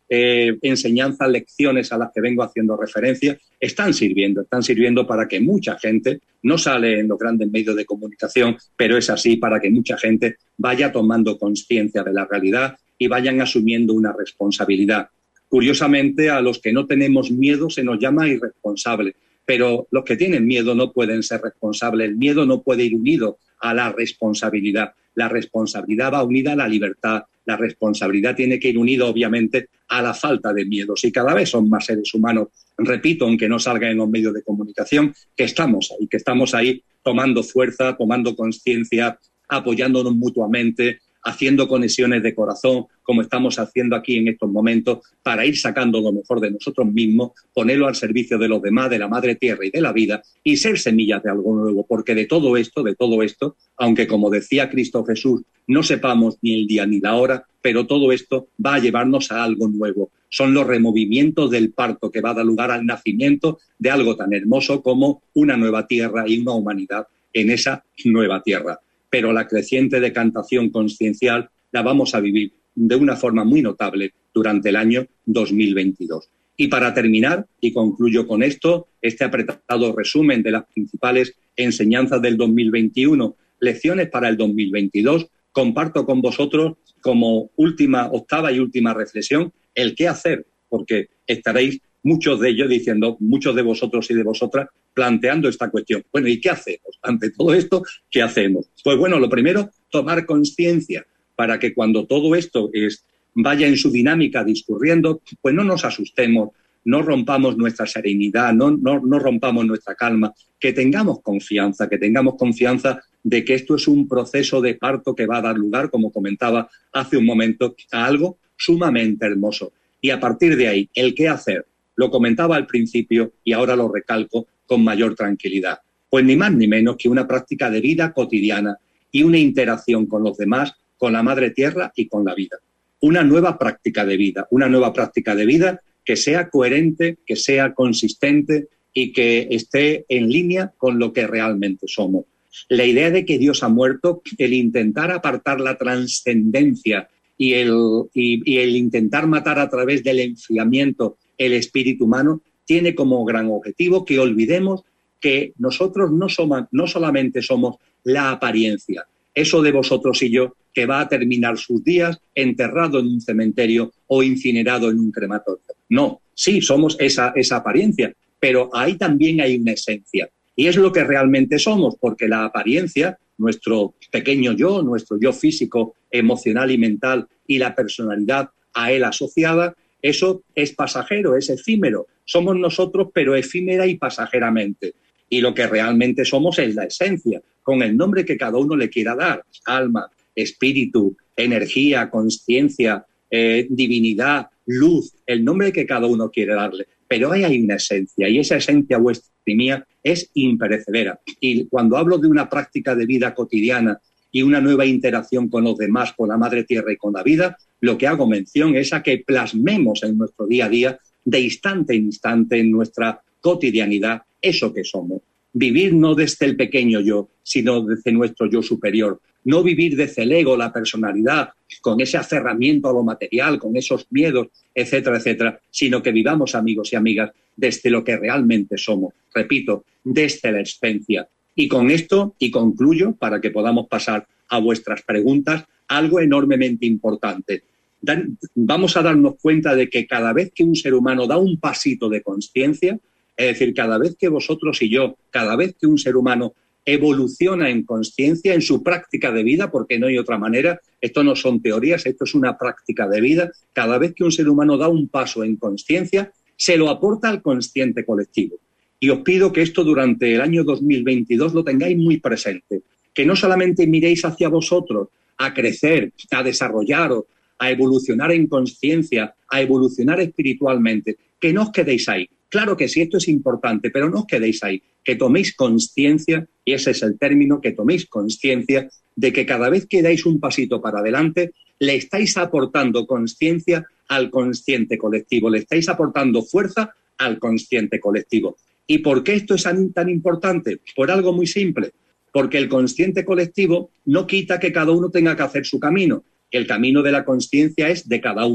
enseñanzas, lecciones a las que vengo haciendo referencia, están sirviendo para que mucha gente, no sale en los grandes medios de comunicación, pero es así, para que mucha gente vaya tomando conciencia de la realidad y vayan asumiendo una responsabilidad. Curiosamente, a los que no tenemos miedo se nos llama irresponsables, pero los que tienen miedo no pueden ser responsables. El miedo no puede ir unido a la responsabilidad. La responsabilidad va unida a la libertad. La responsabilidad tiene que ir unida, obviamente, a la falta de miedos. Y cada vez son más seres humanos, repito, aunque no salga en los medios de comunicación, que estamos ahí tomando fuerza, tomando conciencia, apoyándonos mutuamente, haciendo conexiones de corazón, como estamos haciendo aquí en estos momentos, para ir sacando lo mejor de nosotros mismos, ponerlo al servicio de los demás, de la madre tierra y de la vida, y ser semillas de algo nuevo, porque de todo esto, aunque como decía Cristo Jesús, no sepamos ni el día ni la hora, pero todo esto va a llevarnos a algo nuevo. Son los removimientos del parto que va a dar lugar al nacimiento de algo tan hermoso como una nueva tierra y una humanidad en esa nueva tierra. Pero la creciente decantación consciencial la vamos a vivir de una forma muy notable durante el año 2022. Y para terminar, y concluyo con esto, este apretado resumen de las principales enseñanzas del 2021, lecciones para el 2022, comparto con vosotros como octava y última reflexión el qué hacer, porque estaréis muchos de ellos diciendo, muchos de vosotros y de vosotras, planteando esta cuestión. Bueno, ¿y qué hacemos? Ante todo esto, ¿qué hacemos? Pues bueno, lo primero, tomar conciencia para que cuando todo esto vaya en su dinámica discurriendo, pues no nos asustemos, no rompamos nuestra serenidad, no rompamos nuestra calma, que tengamos confianza de que esto es un proceso de parto que va a dar lugar, como comentaba hace un momento, a algo sumamente hermoso. Y a partir de ahí, el qué hacer. Lo comentaba al principio y ahora lo recalco con mayor tranquilidad. Pues ni más ni menos que una práctica de vida cotidiana y una interacción con los demás, con la madre tierra y con la vida. Una nueva práctica de vida que sea coherente, que sea consistente y que esté en línea con lo que realmente somos. La idea de que Dios ha muerto, el intentar apartar la trascendencia y el intentar matar a través del enfriamiento el espíritu humano, tiene como gran objetivo que olvidemos que nosotros no solamente somos la apariencia, eso de vosotros y yo, que va a terminar sus días enterrado en un cementerio o incinerado en un crematorio. No, sí, somos esa apariencia, pero ahí también hay una esencia. Y es lo que realmente somos, porque la apariencia, nuestro pequeño yo, nuestro yo físico, emocional y mental, y la personalidad a él asociada, eso es pasajero, es efímero. Somos nosotros, pero efímera y pasajeramente. Y lo que realmente somos es la esencia, con el nombre que cada uno le quiera dar: alma, espíritu, energía, consciencia, divinidad, luz, el nombre que cada uno quiere darle. Pero ahí hay una esencia, y esa esencia vuestra y mía es imperecedera. Y cuando hablo de una práctica de vida cotidiana y una nueva interacción con los demás, con la madre tierra y con la vida, lo que hago mención es a que plasmemos en nuestro día a día, de instante en instante, en nuestra cotidianidad, eso que somos. Vivir no desde el pequeño yo, sino desde nuestro yo superior. No vivir desde el ego, la personalidad, con ese aferramiento a lo material, con esos miedos, etcétera, etcétera, sino que vivamos, amigos y amigas, desde lo que realmente somos. Repito, desde la esencia. Y con esto, y concluyo, para que podamos pasar a vuestras preguntas, algo enormemente importante. Vamos a darnos cuenta de que cada vez que un ser humano da un pasito de consciencia, es decir, cada vez que vosotros y yo, cada vez que un ser humano evoluciona en consciencia, en su práctica de vida, porque no hay otra manera, esto no son teorías, esto es una práctica de vida, cada vez que un ser humano da un paso en consciencia, se lo aporta al consciente colectivo. Y os pido que esto durante el año 2022 lo tengáis muy presente, que no solamente miréis hacia vosotros a crecer, a desarrollaros, a evolucionar en consciencia, a evolucionar espiritualmente, que no os quedéis ahí. Claro que sí, esto es importante, pero no os quedéis ahí, que toméis conciencia, y ese es el término, que toméis conciencia de que cada vez que dais un pasito para adelante, le estáis aportando conciencia al consciente colectivo, le estáis aportando fuerza al consciente colectivo. ¿Y por qué esto es tan importante? Por algo muy simple, porque el consciente colectivo no quita que cada uno tenga que hacer su camino. El camino de la consciencia es de cada uno.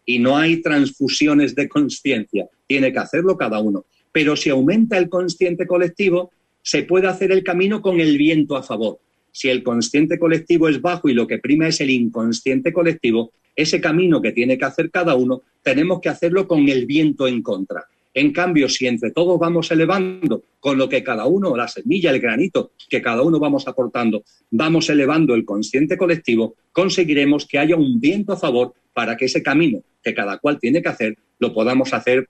y no hay transfusiones de consciencia, tiene que hacerlo cada uno. Pero si aumenta el consciente colectivo, se puede hacer el camino con el viento a favor. Si el consciente colectivo es bajo y lo que prima es el inconsciente colectivo, ese camino que tiene que hacer cada uno, tenemos que hacerlo con el viento en contra. En cambio, si entre todos vamos elevando con lo que cada uno, la semilla, el granito que cada uno vamos aportando, vamos elevando el consciente colectivo, conseguiremos que haya un viento a favor para que ese camino que cada cual tiene que hacer, lo podamos hacer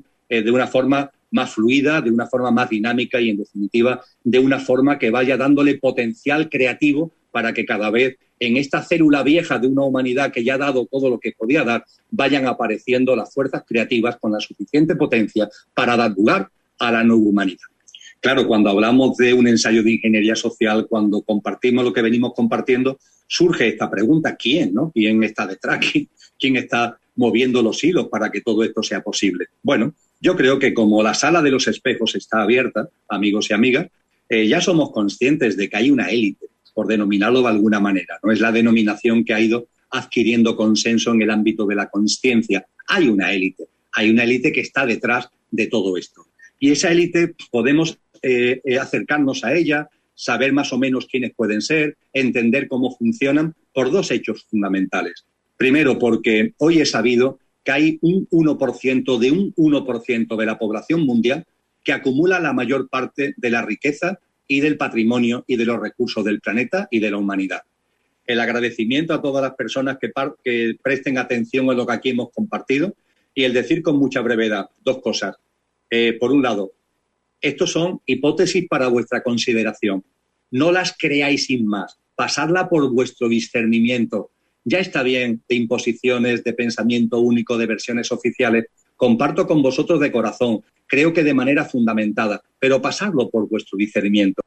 de una forma más fluida, de una forma más dinámica y, en definitiva, de una forma que vaya dándole potencial creativo para que cada vez en esta célula vieja de una humanidad que ya ha dado todo lo que podía dar, vayan apareciendo las fuerzas creativas con la suficiente potencia para dar lugar a la nueva humanidad. Claro, cuando hablamos de un ensayo de ingeniería social, cuando compartimos lo que venimos compartiendo, surge esta pregunta: ¿quién, no? ¿Quién está detrás? ¿Quién está moviendo los hilos para que todo esto sea posible? Bueno, yo creo que como la sala de los espejos está abierta, amigos y amigas, ya somos conscientes de que hay una élite, por denominarlo de alguna manera. No es la denominación que ha ido adquiriendo consenso en el ámbito de la consciencia. Hay una élite que está detrás de todo esto. Y esa élite podemos acercarnos a ella, saber más o menos quiénes pueden ser, entender cómo funcionan, por dos hechos fundamentales. Primero, porque hoy he sabido que hay un 1% de un 1% de la población mundial que acumula la mayor parte de la riqueza y del patrimonio y de los recursos del planeta y de la humanidad. El agradecimiento a todas las personas que presten atención a lo que aquí hemos compartido y el decir con mucha brevedad dos cosas. Por un lado, estos son hipótesis para vuestra consideración. No las creáis sin más. Pasadla por vuestro discernimiento. Ya está bien de imposiciones, de pensamiento único, de versiones oficiales. Comparto con vosotros de corazón, creo que de manera fundamentada, pero pasadlo por vuestro discernimiento.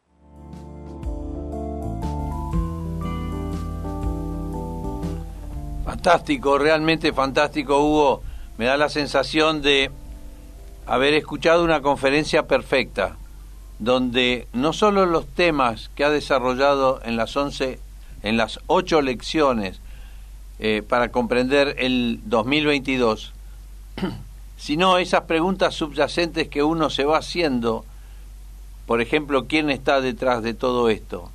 Fantástico, realmente fantástico, Hugo. Me da la sensación de haber escuchado una conferencia perfecta, donde no solo los temas que ha desarrollado en las 8 lecciones para comprender el 2022, sino esas preguntas subyacentes que uno se va haciendo. Por ejemplo, ¿quién está detrás de todo esto?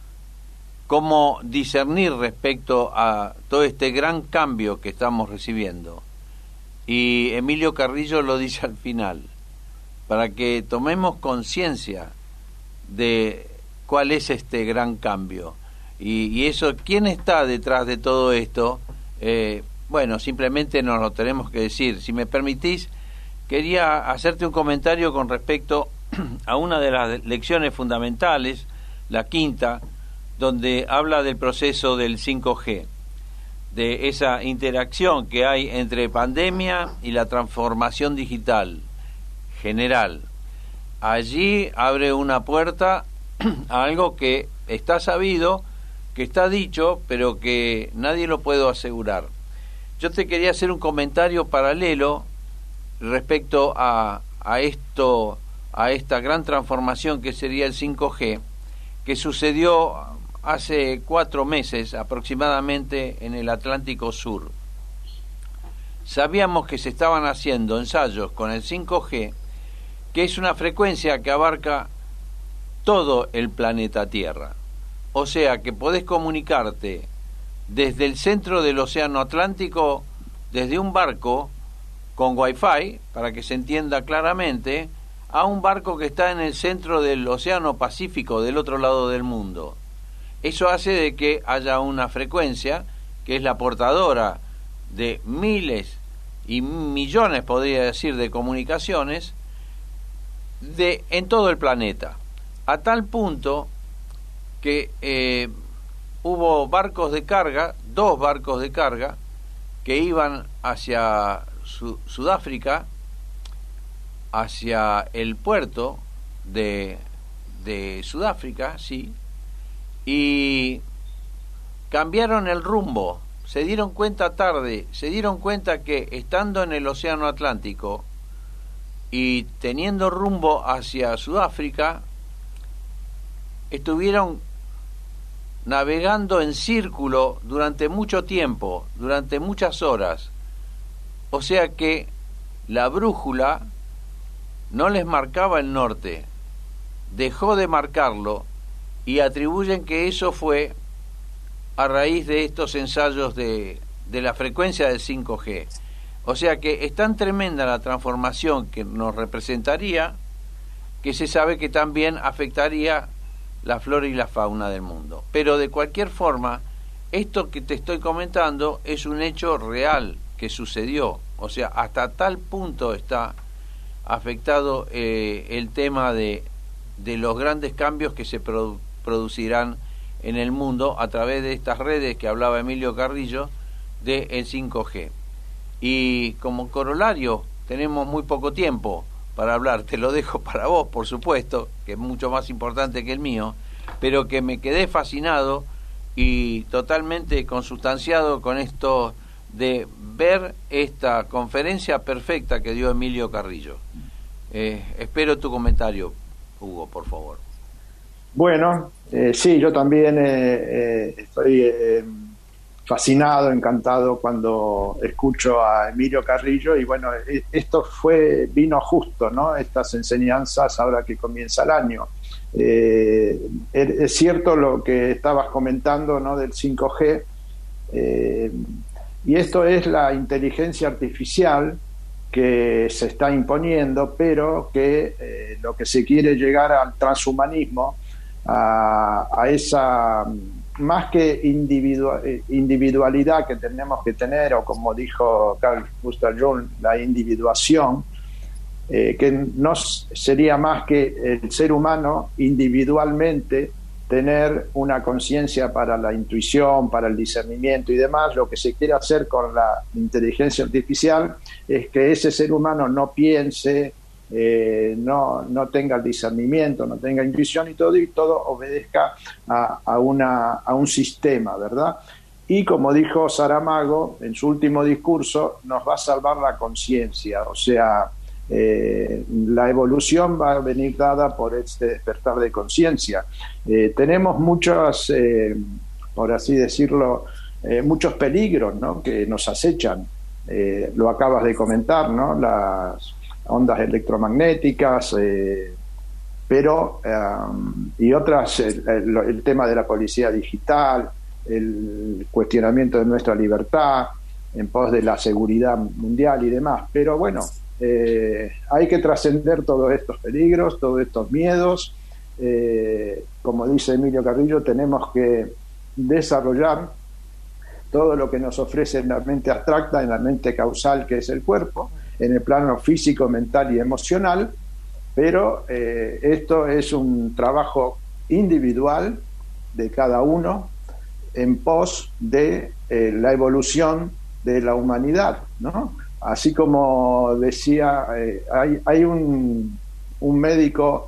¿Cómo discernir respecto a todo este gran cambio que estamos recibiendo? Y Emilio Carrillo lo dice al final, para que tomemos conciencia de cuál es este gran cambio. Y eso, ¿quién está detrás de todo esto? Bueno, simplemente nos lo tenemos que decir. Si me permitís, quería hacerte un comentario con respecto a una de las lecciones fundamentales, la quinta, donde habla del proceso del 5G, de esa interacción que hay entre pandemia y la transformación digital general. Allí abre una puerta a algo que está sabido, que está dicho, pero que nadie lo puede asegurar. Yo te quería hacer un comentario paralelo respecto a esta gran transformación que sería el 5G, que sucedió hace 4 meses aproximadamente en el Atlántico Sur. Sabíamos que se estaban haciendo ensayos con el 5G, que es una frecuencia que abarca todo el planeta Tierra. O sea que podés comunicarte desde el centro del Océano Atlántico, desde un barco con Wi-Fi, para que se entienda claramente, a un barco que está en el centro del Océano Pacífico, del otro lado del mundo. Eso hace de que haya una frecuencia que es la portadora de miles y millones, podría decir, de comunicaciones en todo el planeta, a tal punto que hubo barcos de carga, 2 barcos de carga, que iban hacia Sudáfrica, hacia el puerto de Sudáfrica, sí, y cambiaron el rumbo. Se dieron cuenta tarde, se dieron cuenta que estando en el Océano Atlántico y teniendo rumbo hacia Sudáfrica, estuvieron navegando en círculo durante mucho tiempo, durante muchas horas, O sea que la brújula no les marcaba el norte, dejó de marcarlo, y atribuyen que eso fue a raíz de estos ensayos de la frecuencia del 5G. O sea que es tan tremenda la transformación que nos representaría, que se sabe que también afectaría la flora y la fauna del mundo. Pero de cualquier forma, esto que te estoy comentando es un hecho real que sucedió. O sea, hasta tal punto está afectado el tema de los grandes cambios que se producirán en el mundo a través de estas redes que hablaba Emilio Carrillo del 5G. Y como corolario, tenemos muy poco tiempo para hablar, te lo dejo para vos, por supuesto, que es mucho más importante que el mío, pero que me quedé fascinado y totalmente consustanciado con esto de ver esta conferencia perfecta que dio Emilio Carrillo. Espero tu comentario, Hugo, por favor. Bueno, sí, yo también estoy fascinado, encantado cuendo escucho a Emilio Carrillo, y bueno, esto vino justo, ¿no? Estas enseñanzas ahora que comienza el año. Es cierto lo que estabas comentando, ¿no? Del 5G, y esto es la inteligencia artificial que se está imponiendo, pero que lo que se quiere llegar al transhumanismo, a esa más que individualidad que tenemos que tener, o como dijo Carl Gustav Jung, la individuación, que no sería más que el ser humano individualmente tener una conciencia para la intuición, para el discernimiento y demás. Lo que se quiere hacer con la inteligencia artificial es que ese ser humano no piense, no tenga el discernimiento, no tenga intuición, y todo obedezca a un sistema, ¿verdad? Y como dijo Saramago en su último discurso, nos va a salvar la conciencia, o sea, la evolución va a venir dada por este despertar de conciencia. Tenemos muchos, por así decirlo, muchos peligros, ¿no?, que nos acechan. Lo acabas de comentar, ¿no?, las ondas electromagnéticas, pero y otras, el tema de la policía digital, el cuestionamiento de nuestra libertad en pos de la seguridad mundial y demás. Pero bueno, hay que trascender todos estos peligros, todos estos miedos. Como dice Emilio Carrillo, tenemos que desarrollar todo lo que nos ofrece en la mente abstracta, en la mente causal, que es el cuerpo, en el plano físico, mental y emocional, pero esto es un trabajo individual de cada uno en pos de la evolución de la humanidad, ¿no? Así como decía, hay un médico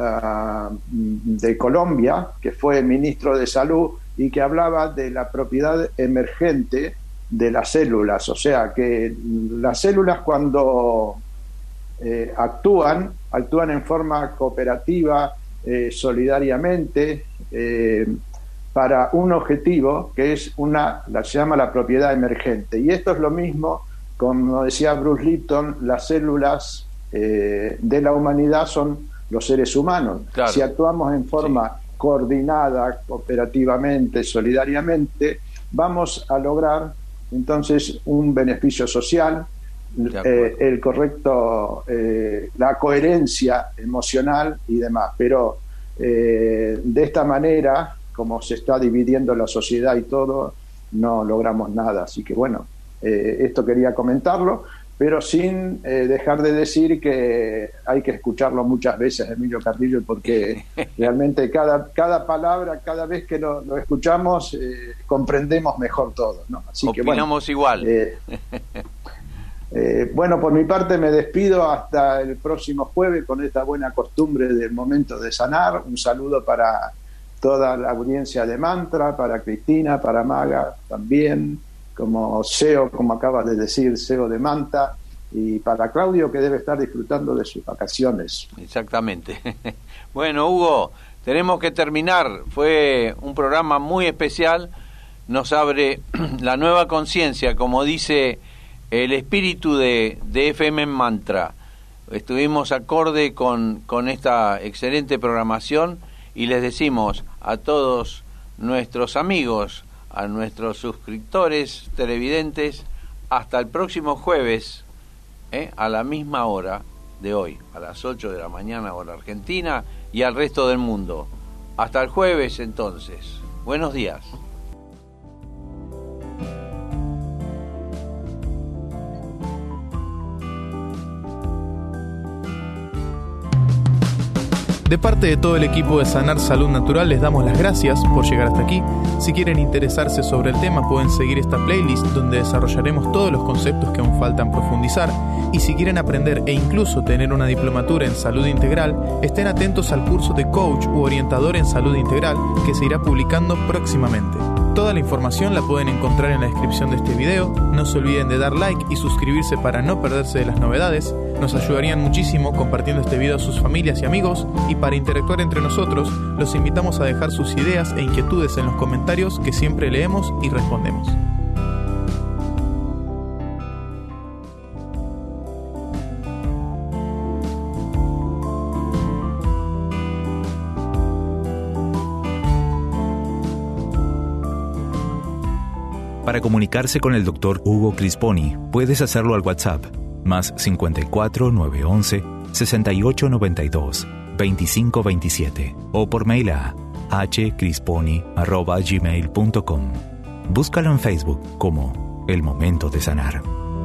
de Colombia que fue ministro de Salud y que hablaba de la propiedad emergente de las células, o sea que las células cuando actúan en forma cooperativa, solidariamente, para un objetivo que es se llama la propiedad emergente. Y esto es lo mismo, como decía Bruce Lipton, las células de la humanidad son los seres humanos. Claro. Si actuamos en forma coordinada, cooperativamente, solidariamente, vamos a lograr entonces un beneficio social, el correcto, la coherencia emocional y demás. Pero de esta manera, como se está dividiendo la sociedad y todo, no logramos nada. Así que bueno, esto quería comentarlo, pero sin dejar de decir que hay que escucharlo muchas veces, Emilio Carrillo, porque realmente cada palabra, cada vez que lo escuchamos, comprendemos mejor todo, ¿no? Así opinamos que, igual. Bueno, por mi parte me despido hasta el próximo jueves con esta buena costumbre del momento de sanar. Un saludo para toda la audiencia de Mantra, para Cristina, para Maga también, como CEO, como acabas de decir, CEO de Manta, y para Claudio, que debe estar disfrutando de sus vacaciones. Exactamente. Bueno, Hugo, tenemos que terminar. Fue un programa muy especial, nos abre la nueva conciencia, como dice el espíritu de FM Mantra. Estuvimos acorde con esta excelente programación y les decimos a todos nuestros amigos, a nuestros suscriptores, televidentes, hasta el próximo jueves, a la misma hora de hoy, a las 8 de la mañana hora argentina, y al resto del mundo. Hasta el jueves entonces. Buenos días. De parte de todo el equipo de Sanar Salud Natural les damos las gracias por llegar hasta aquí. Si quieren interesarse sobre el tema pueden seguir esta playlist donde desarrollaremos todos los conceptos que aún faltan profundizar. Y si quieren aprender e incluso tener una diplomatura en salud integral, estén atentos al curso de coach u orientador en salud integral que se irá publicando próximamente. Toda la información la pueden encontrar en la descripción de este video. No se olviden de dar like y suscribirse para no perderse de las novedades. Nos ayudarían muchísimo compartiendo este video a sus familias y amigos. Y para interactuar entre nosotros, los invitamos a dejar sus ideas e inquietudes en los comentarios que siempre leemos y respondemos. Para comunicarse con el Dr. Hugo Crisponi, puedes hacerlo al WhatsApp, más 54 911 6892 2527, o por mail a hcrisponi@gmail.com. Búscalo en Facebook como El Momento de Sanar.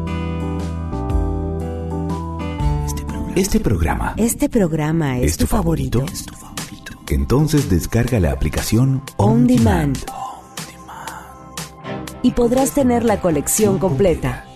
Este programa es tu favorito. Entonces descarga la aplicación On Demand. Y podrás tener la colección completa.